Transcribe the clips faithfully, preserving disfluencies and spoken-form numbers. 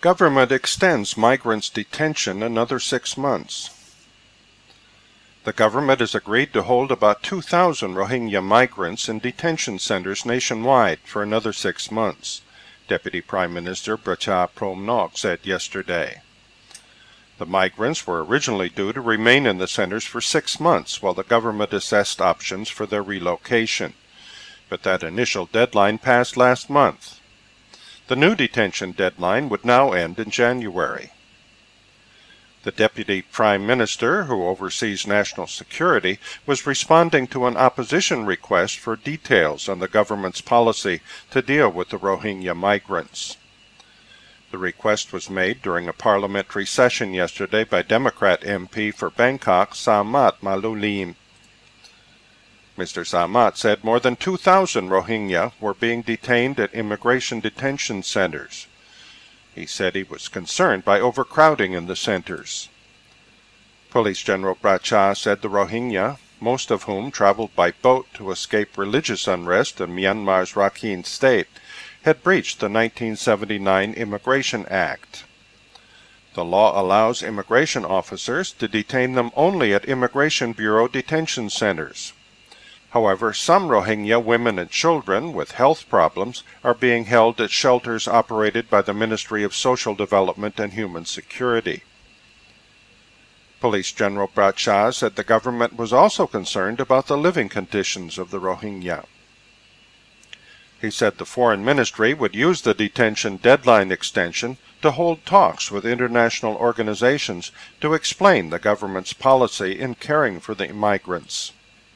Government extends migrants' detention another six months. The government has agreed to hold about two thousand Rohingya migrants in detention centers nationwide for another six months, Deputy Prime Minister Pracha Phomnok said yesterday. The migrants were originally due to remain in the centers for six months while the government assessed options for their relocation, but that initial deadline passed last month. The new detention deadline would now end in January. The Deputy Prime Minister, who oversees national security, was responding to an opposition request for details on the government's policy to deal with the Rohingya migrants. The request was made during a parliamentary session yesterday by Democrat M P for Bangkok, Samat Malulim. Mister Samat said more than two thousand Rohingya were being detained at immigration detention centers. He said he was concerned by overcrowding in the centers. Police General Pracha said the Rohingya, most of whom traveled by boat to escape religious unrest in Myanmar's Rakhine state, had breached the nineteen seventy-nine Immigration Act. The law allows immigration officers to detain them only at Immigration Bureau detention centers. However, some Rohingya women and children with health problems are being held at shelters operated by the Ministry of Social Development and Human Security. Police General Pracha said the government was also concerned about the living conditions of the Rohingya. He said the Foreign Ministry would use the detention deadline extension to hold talks with international organizations to explain the government's policy in caring for the migrants.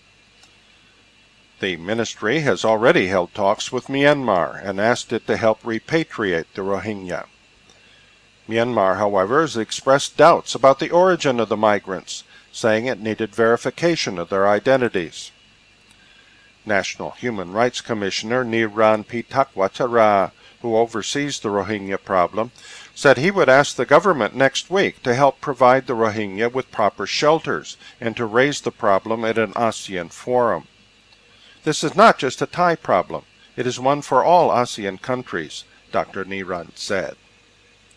The ministry has already held talks with Myanmar and asked it to help repatriate the Rohingya. Myanmar, however, has expressed doubts about the origin of the migrants, saying it needed verification of their identities. National Human Rights Commissioner Niran Pitakwatara, who oversees the Rohingya problem, said he would ask the government next week to help provide the Rohingya with proper shelters and to raise the problem at an ASEAN forum. This is not just a Thai problem. It is one for all ASEAN countries, Doctor Niran said.